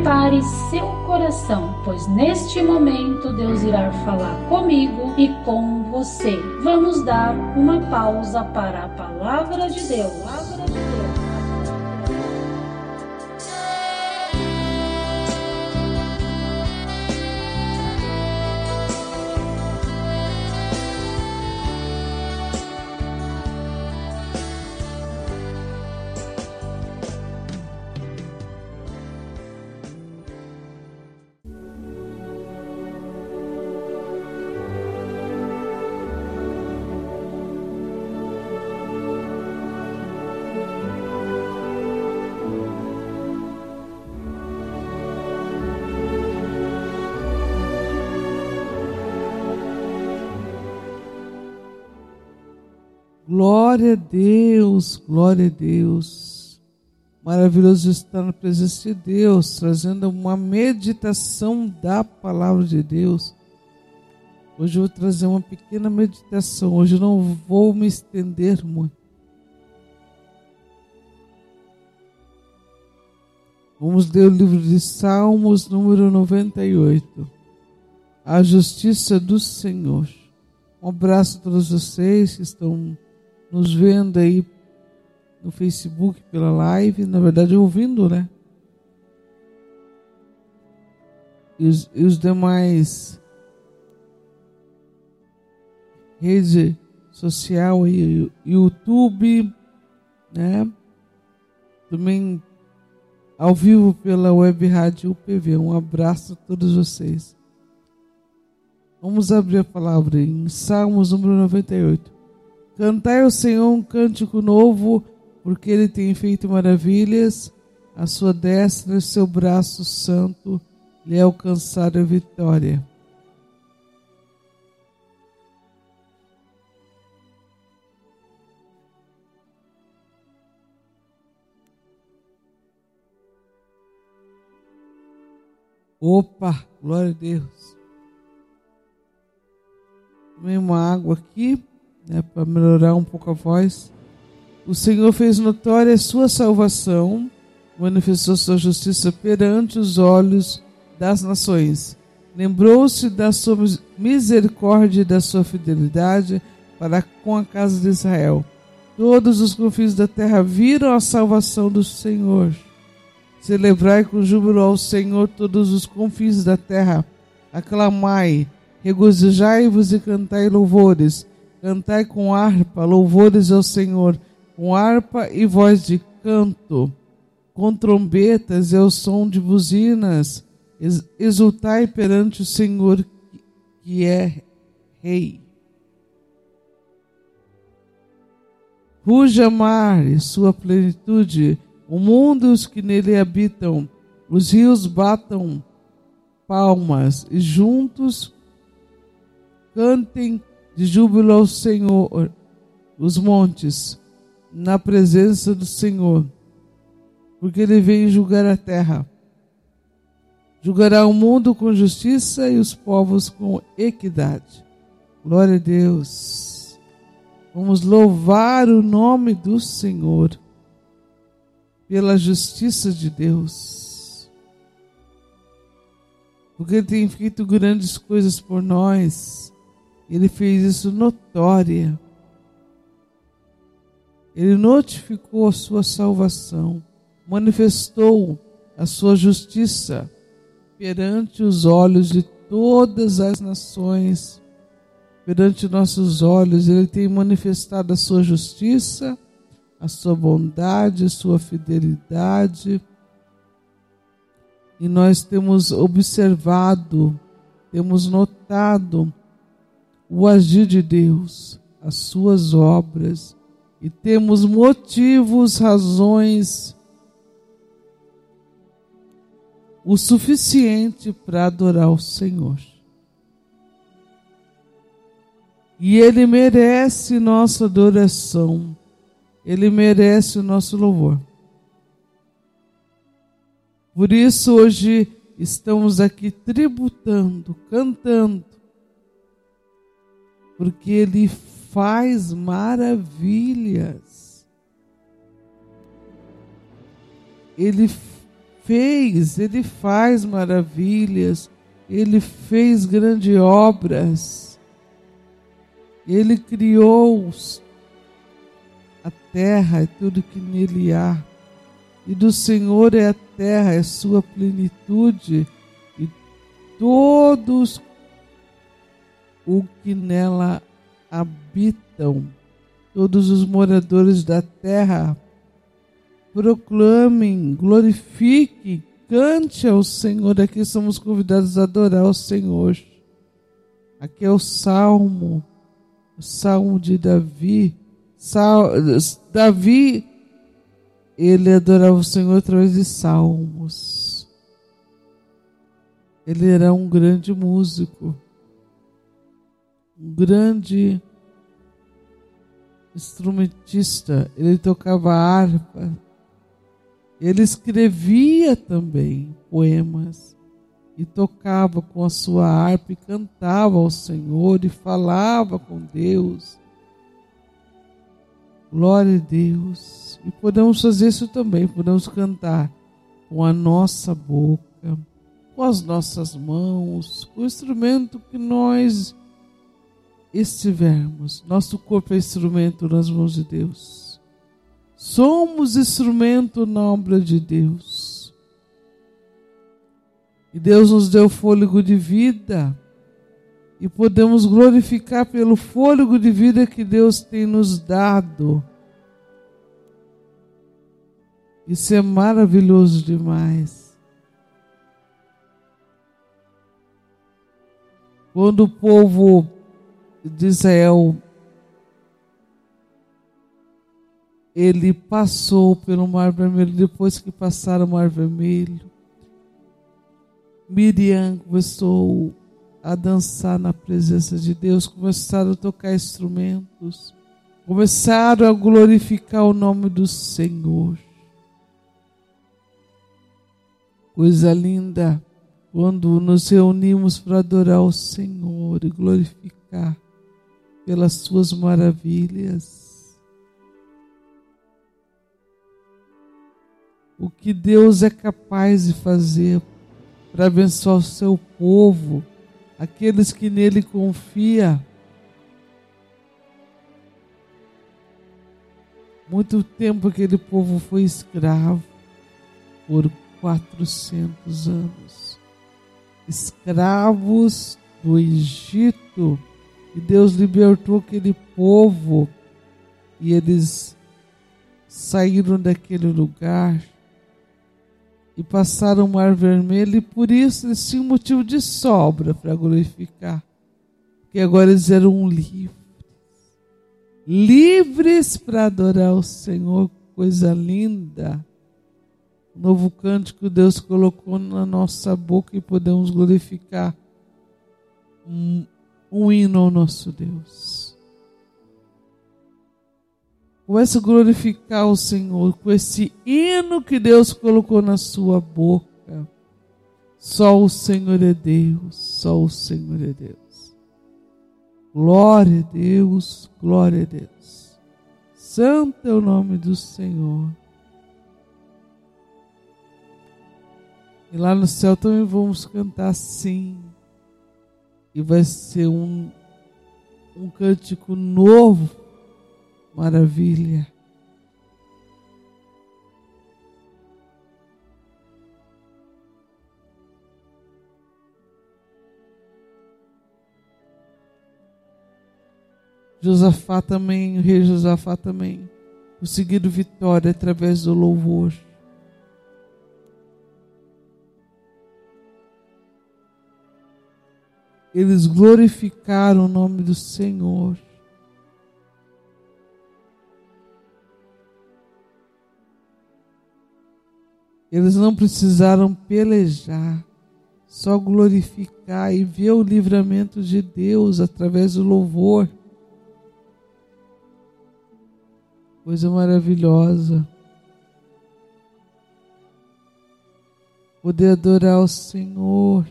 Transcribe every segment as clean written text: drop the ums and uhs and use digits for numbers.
prepare seu coração, pois neste momento Deus irá falar comigo e com você. Vamos dar uma pausa para a palavra de Deus. Glória a Deus, glória a Deus. Maravilhoso estar na presença de Deus, trazendo uma meditação da palavra de Deus. Hoje eu vou trazer uma pequena meditação, hoje eu não vou me estender muito. Vamos ler o livro de Salmos, número 98. A justiça do Senhor. Um abraço a todos vocês que estão nos vendo aí no Facebook pela live, na verdade ouvindo, né? E os demais rede social aí, YouTube, né? Também ao vivo pela Web Rádio UPV. Um abraço a todos vocês. Vamos abrir a palavra em Salmos número 98. Cantai ao Senhor um cântico novo, porque Ele tem feito maravilhas. A sua destra e seu braço santo lhe alcançaram a vitória. Opa, glória a Deus. Tomei uma água aqui, né, para melhorar um pouco a voz. O Senhor fez notória a sua salvação, manifestou sua justiça perante os olhos das nações. Lembrou-se da sua misericórdia e da sua fidelidade para com a casa de Israel. Todos os confins da terra viram a salvação do Senhor. Celebrai com júbilo ao Senhor todos os confins da terra. Aclamai, regozijai-vos e cantai louvores. Cantai com harpa, louvores ao Senhor, com harpa e voz de canto, com trombetas e ao som de buzinas. Exultai perante o Senhor, que é Rei. Ruja o mar e sua plenitude, o mundo e os que nele habitam. Os rios batam palmas e juntos cantem de júbilo ao Senhor, os montes, na presença do Senhor, porque Ele vem julgar a terra. Julgará o mundo com justiça e os povos com equidade. Glória a Deus. Vamos louvar o nome do Senhor pela justiça de Deus, porque Ele tem feito grandes coisas por nós. Ele fez isso notória. Ele notificou a sua salvação, manifestou a sua justiça perante os olhos de todas as nações. Perante nossos olhos, Ele tem manifestado a sua justiça, a sua bondade, a sua fidelidade. E nós temos observado, temos notado o agir de Deus, as suas obras, e temos motivos, razões o suficiente para adorar o Senhor. E Ele merece nossa adoração, Ele merece o nosso louvor. Por isso hoje estamos aqui tributando, cantando, porque Ele faz maravilhas. Ele fez, Ele faz maravilhas, Ele fez grandes obras, Ele criou a terra e tudo que nele há, e do Senhor é a terra, é sua plenitude, e todos o que nela habitam, todos os moradores da terra, proclamem, glorifiquem, cante ao Senhor. Aqui somos convidados a adorar ao Senhor. Aqui é o Salmo de Davi. Davi, ele adorava o Senhor através de salmos. Ele era um grande músico, um grande instrumentista. Ele tocava harpa. Ele escrevia também poemas e tocava com a sua harpa e cantava ao Senhor e falava com Deus. Glória a Deus. E podemos fazer isso também, podemos cantar com a nossa boca, com as nossas mãos, com o instrumento que nós estivermos. Nosso corpo é instrumento nas mãos de Deus. Somos instrumento na obra de Deus. E Deus nos deu fôlego de vida. E podemos glorificar pelo fôlego de vida que Deus tem nos dado. Isso é maravilhoso demais. Quando o povo de Israel ele passou pelo Mar Vermelho, depois que passaram o Mar Vermelho, Miriam começou a dançar na presença de Deus, começaram a tocar instrumentos, começaram a glorificar o nome do Senhor. Coisa linda quando nos reunimos para adorar o Senhor e glorificar pelas suas maravilhas. O que Deus é capaz de fazer para abençoar o seu povo, aqueles que nele confiam. Muito tempo aquele povo foi escravo, por 400 anos. Escravos do Egito, e Deus libertou aquele povo, e eles saíram daquele lugar e passaram o Mar Vermelho, e por isso eles tinham motivo de sobra para glorificar, porque agora eles eram livres para adorar o Senhor. Coisa linda. O novo cântico Deus colocou na nossa boca e podemos glorificar um hino ao nosso Deus. Comece a glorificar o Senhor com esse hino que Deus colocou na sua boca. Só o Senhor é Deus, só o Senhor é Deus. Glória a Deus, glória a Deus. Santo é o nome do Senhor. E lá no céu também vamos cantar assim. E vai ser um cântico novo. Maravilha. Josafá também, o rei Josafá também, conseguiram vitória através do louvor. Eles glorificaram o nome do Senhor. Eles não precisaram pelejar, só glorificar e ver o livramento de Deus através do louvor. Coisa maravilhosa. Poder adorar o Senhor.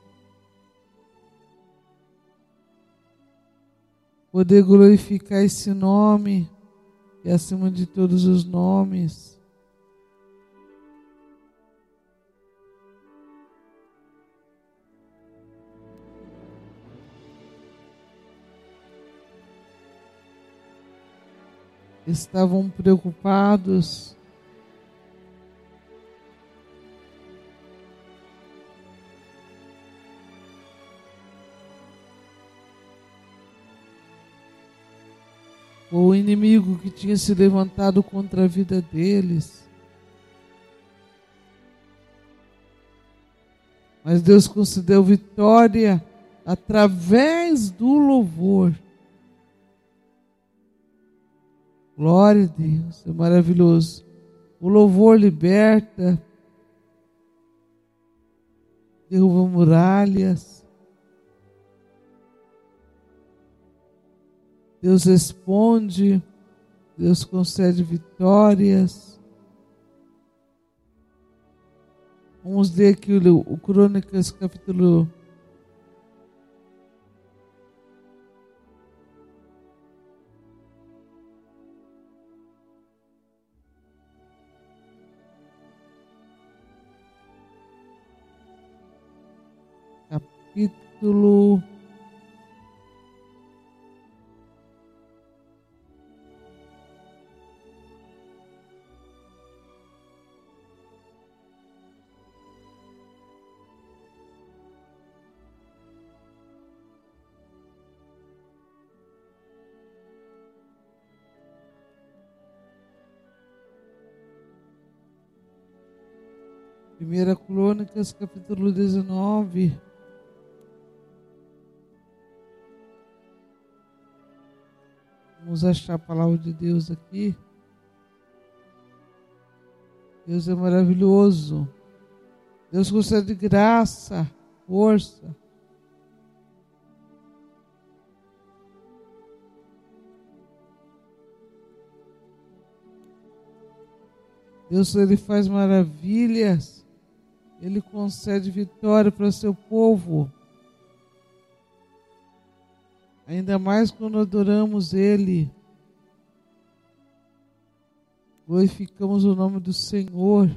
Poder glorificar esse nome, que é acima de todos os nomes. estavam preocupados. O inimigo que tinha se levantado contra a vida deles. Mas Deus concedeu vitória através do louvor. Glória a Deus, é maravilhoso. O louvor liberta, derruba muralhas. Deus responde, Deus concede vitórias. Vamos ler aqui o Crônicas, capítulo 1 Crônicas, capítulo 19. Vamos achar a palavra de Deus aqui. Deus é maravilhoso. Deus concede graça, força. Deus, Ele faz maravilhas. Ele concede vitória para o seu povo. Ainda mais quando adoramos Ele. Glorificamos o nome do Senhor.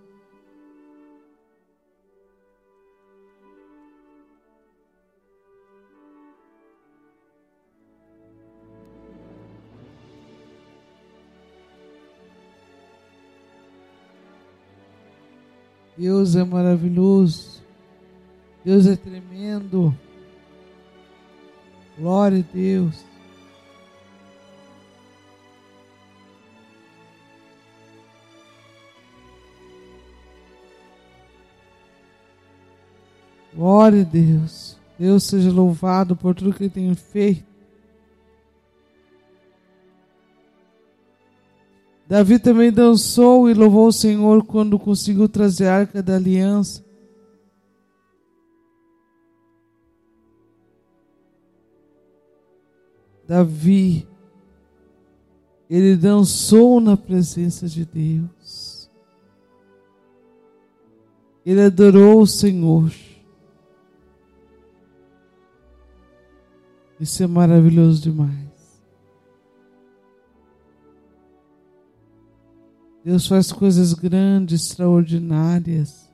Deus é maravilhoso. Deus é tremendo. Glória a Deus. Glória a Deus. Deus seja louvado por tudo que Ele tem feito. Davi também dançou e louvou o Senhor quando conseguiu trazer a arca da aliança. Davi, ele dançou na presença de Deus. Ele adorou o Senhor. Isso é maravilhoso demais. Deus faz coisas grandes, extraordinárias.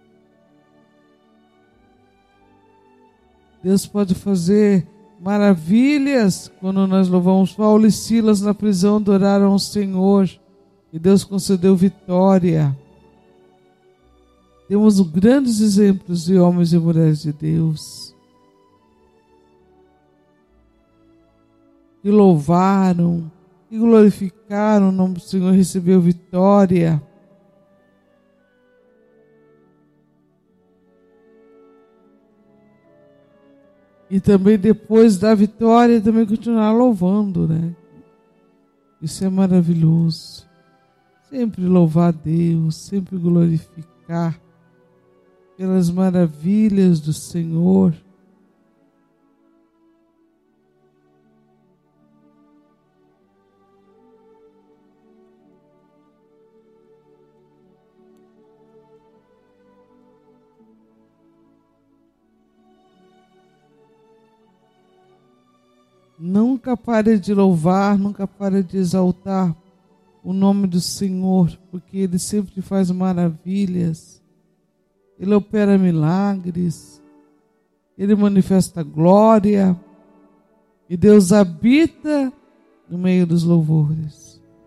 Deus pode fazer maravilhas quando nós louvamos. Paulo e Silas na prisão adoraram o Senhor e Deus concedeu vitória. Temos grandes exemplos de homens e mulheres de Deus que louvaram e glorificaram o nome do Senhor, recebeu vitória. E também depois da vitória, também continuar louvando, né? Isso é maravilhoso. Sempre louvar a Deus, sempre glorificar pelas maravilhas do Senhor. Nunca pare de louvar, nunca pare de exaltar o nome do Senhor, porque Ele sempre faz maravilhas, Ele opera milagres, Ele manifesta glória, e Deus habita no meio dos louvores.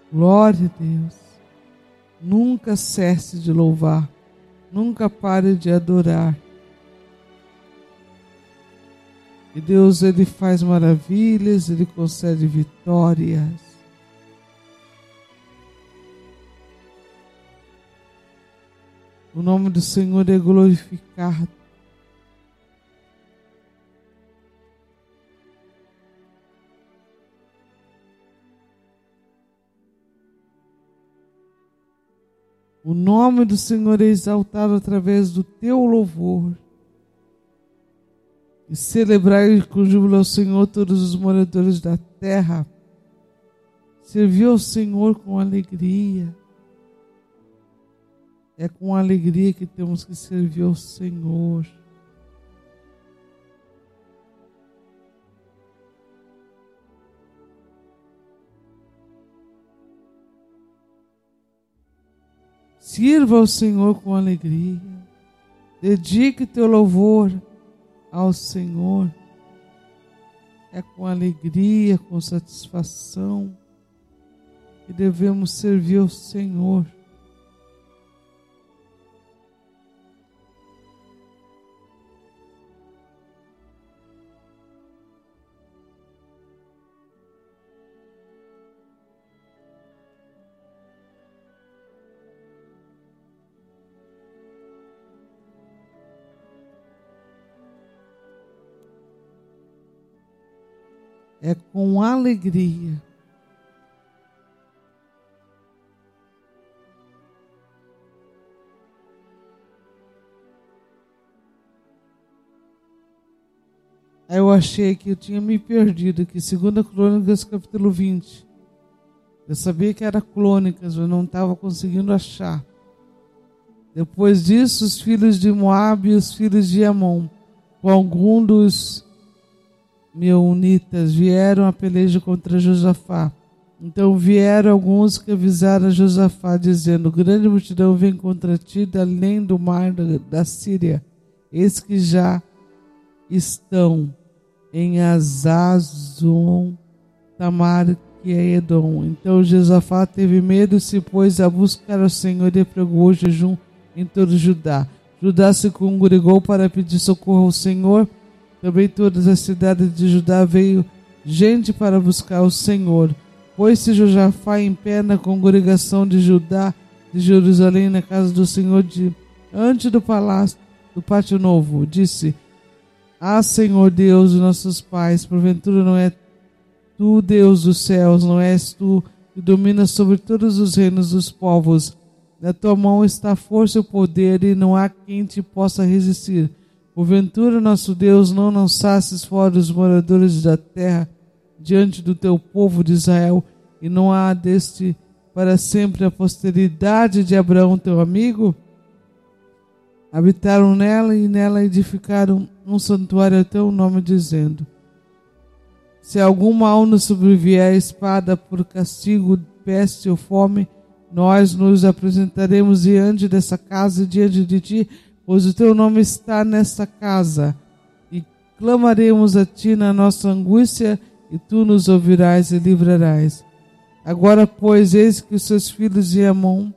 Glória a Deus. Nunca cesse de louvar, nunca pare de adorar. E Deus, Ele faz maravilhas, Ele concede vitórias. O nome do Senhor é glorificado. O nome do Senhor é exaltado através do teu louvor. E celebrai com júbilo ao Senhor todos os moradores da terra. Servir ao Senhor com alegria. É com alegria que temos que servir ao Senhor. Sirva ao Senhor com alegria. Dedique teu louvor ao Senhor. É com alegria, com satisfação que devemos servir ao Senhor. É com alegria. Aí eu achei que eu tinha me perdido aqui, 2 Crônicas, capítulo 20. Eu sabia que era Crônicas, eu não estava conseguindo achar. Depois disso, os filhos de Moabe e os filhos de Amon, com algum dos meunitas, vieram a peleja contra Josafá. Então vieram alguns que avisaram a Josafá, dizendo: grande multidão vem contra ti da além do mar da Síria. Eis que já estão em Azazon Tamar, que é Edom. Então Josafá teve medo e se pôs a buscar ao Senhor e pregou o jejum em todo Judá. Judá se congregou para pedir socorro ao Senhor. Também todas as cidades de Judá veio gente para buscar o Senhor. Pôs-se Josafá em pé na congregação de Judá, de Jerusalém, na casa do Senhor, diante do palácio, do pátio novo. Disse: Ah, Senhor Deus dos nossos pais, porventura não é tu, Deus dos céus, não és tu que dominas sobre todos os reinos dos povos. Na tua mão está a força e o poder, e não há quem te possa resistir. Porventura, nosso Deus, não lançastes fora os moradores da terra diante do teu povo de Israel, e não há deste para sempre a posteridade de Abraão, teu amigo? Habitaram nela e nela edificaram um santuário a teu nome, dizendo: se algum mal nos sobrevier, espada por castigo, peste ou fome, nós nos apresentaremos diante dessa casa e diante de ti, pois o teu nome está nesta casa, e clamaremos a ti na nossa angústia, e tu nos ouvirás e livrarás. Agora, pois, eis que os filhos de Amon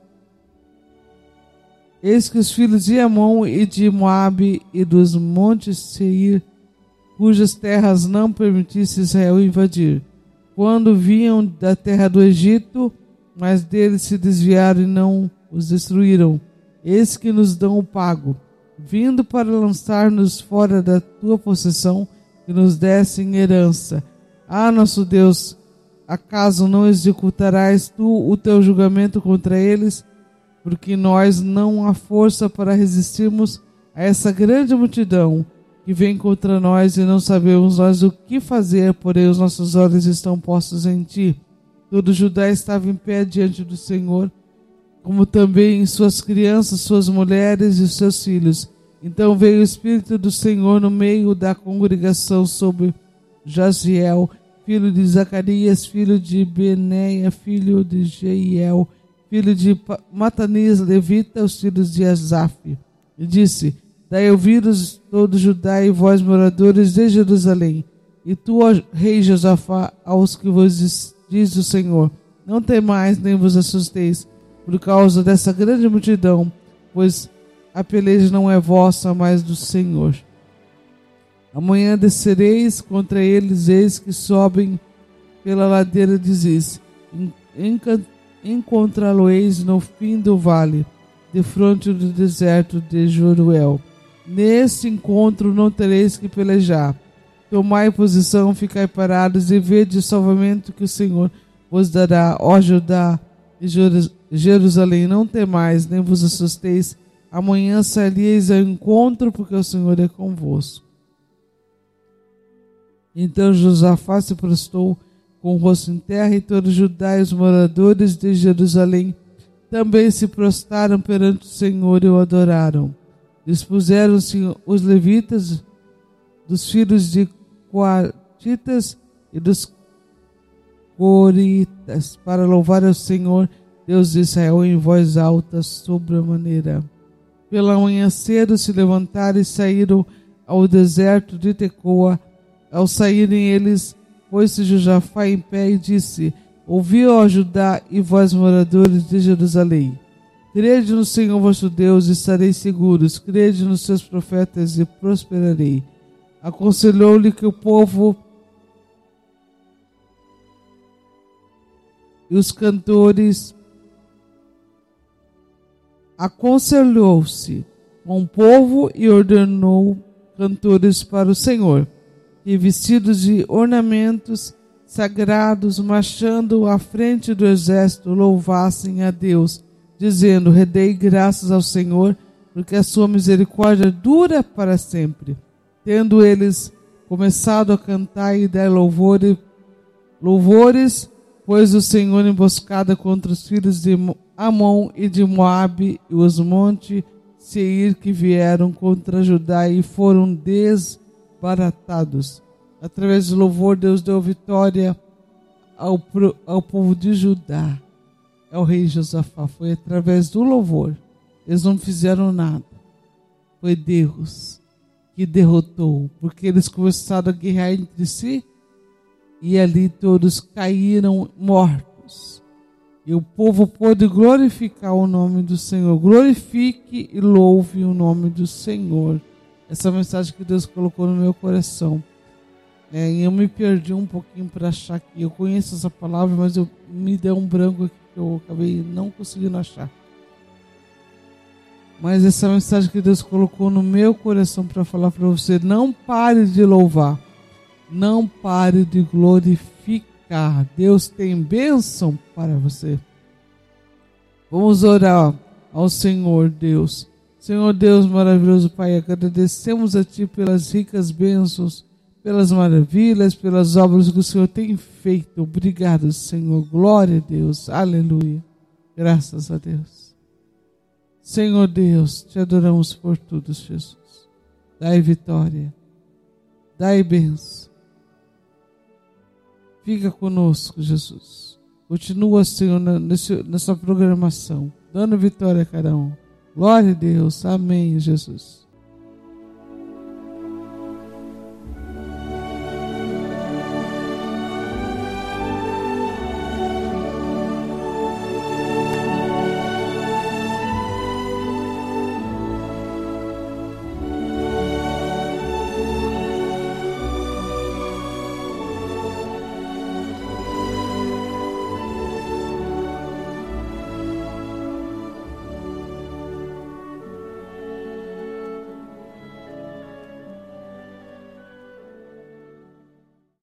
e de Moabe e dos montes Seir, cujas terras não permitisse Israel invadir, quando vinham da terra do Egito, mas deles se desviaram e não os destruíram. Eis que nos dão o pago, vindo para lançar-nos fora da tua possessão, que nos dessem herança. Ah, nosso Deus, acaso não executarás tu o teu julgamento contra eles? Porque nós não há força para resistirmos a essa grande multidão que vem contra nós, e não sabemos nós o que fazer, porém os nossos olhos estão postos em ti. Todo Judá estava em pé diante do Senhor, como também suas crianças, suas mulheres e seus filhos. Então veio o Espírito do Senhor no meio da congregação sobre Jaziel, filho de Zacarias, filho de Beneia, filho de Jeiel, filho de Matanias, levita, os filhos de Asaf. E disse: dai ouvidos todo Judá e vós, moradores de Jerusalém, e tu, ó rei Josafá, aos que vos diz o Senhor: não temais nem vos assusteis por causa dessa grande multidão, pois a peleja não é vossa, mas do Senhor. Amanhã descereis contra eles, eis que sobem pela ladeira de Ziz. Encontrá-lo-eis no fim do vale, defronte do deserto de Jeruel. Neste encontro não tereis que pelejar. Tomai posição, ficai parados e vede o salvamento que o Senhor vos dará, ó Judá e Jerusalém. Não temais, nem vos assusteis. Amanhã saireis ao encontro, porque o Senhor é convosco. Então Josafá se prostrou com o rosto em terra, e todo Judá e os moradores de Jerusalém também se prostraram perante o Senhor e o adoraram. Dispuseram-se os levitas dos filhos de Coatitas e dos Coritas para louvar ao Senhor, Deus de Israel, em voz alta sobremaneira. Pela manhã cedo se levantaram e saíram ao deserto de Tecoa. Ao saírem eles, pôs-se Josafá em pé e disse: Ouvi, ó Judá e vós moradores de Jerusalém. Crede no Senhor vosso Deus e estareis seguros. Crede nos seus profetas e prosperarei. Aconselhou-lhe que o povo e os cantores aconselhou-se com o povo e ordenou cantores para o Senhor, e vestidos de ornamentos sagrados, marchando à frente do exército, louvassem a Deus, dizendo: Rendei graças ao Senhor, porque a sua misericórdia dura para sempre. Tendo eles começado a cantar e dar louvores, pôs o Senhor emboscada contra os filhos de Amon e de Moabe e os montes Seir que vieram contra Judá e foram desbaratados. Através do louvor, Deus deu vitória ao povo de Judá, ao rei Josafá. Foi através do louvor. Eles não fizeram nada. Foi Deus que derrotou, porque eles começaram a guerrear entre si e ali todos caíram mortos. E o povo pôde glorificar o nome do Senhor. Glorifique e louve o nome do Senhor. Essa mensagem que Deus colocou no meu coração. E eu me perdi um pouquinho para achar que eu conheço essa palavra, mas me deu um branco aqui que eu acabei não conseguindo achar. Mas essa mensagem que Deus colocou no meu coração para falar para você: não pare de louvar, não pare de glorificar. Deus tem bênção para você. Vamos orar ao Senhor Deus. Senhor Deus maravilhoso Pai, agradecemos a Ti pelas ricas bênçãos, pelas maravilhas, pelas obras que o Senhor tem feito. Obrigado, Senhor. Glória a Deus. Aleluia. Graças a Deus. Senhor Deus, Te adoramos por tudo, Jesus. Dai vitória. Dai bênção. Fica conosco, Jesus. Continua, Senhor, nessa programação, dando vitória a cada um. Glória a Deus. Amém, Jesus.